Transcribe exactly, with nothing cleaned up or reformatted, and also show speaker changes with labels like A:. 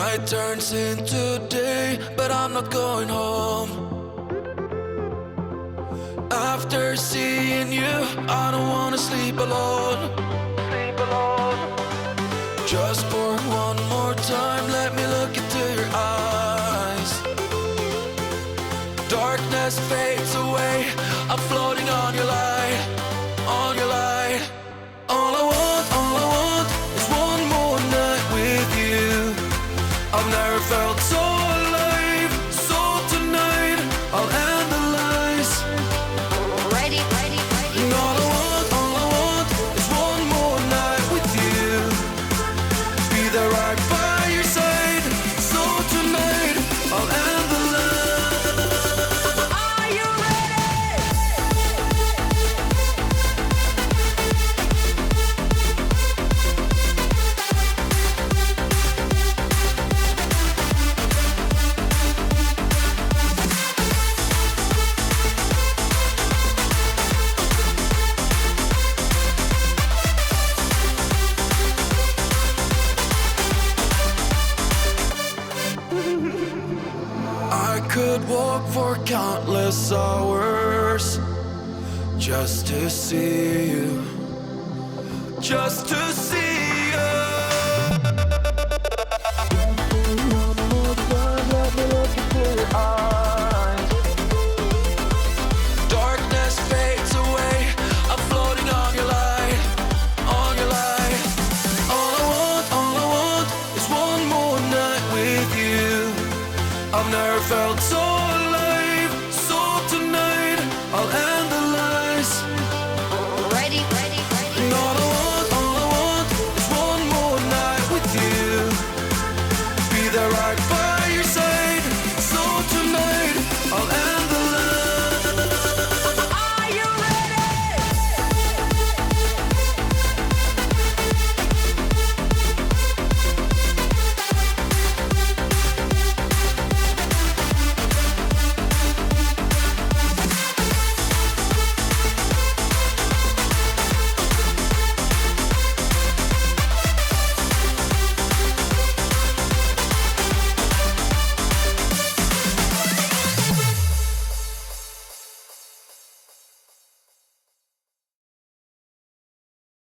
A: Night turns into day, but I'm not going home. After seeing you, I don't wanna sleep alone. Sleep alone. Just for one more time, let me look into your eyes. Darkness fades away, I'm floating on your light, on your light. All I want, all I want is one more night with you. I've never felt so alive, so tonight I'll end the lies.
B: Ready, ready, ready.
A: And all I want, all I want is one more night with you. Be there right by your side, so tonight I'll end the lies.
B: Are you ready?
A: I could walk for countless hours just to see you, just to see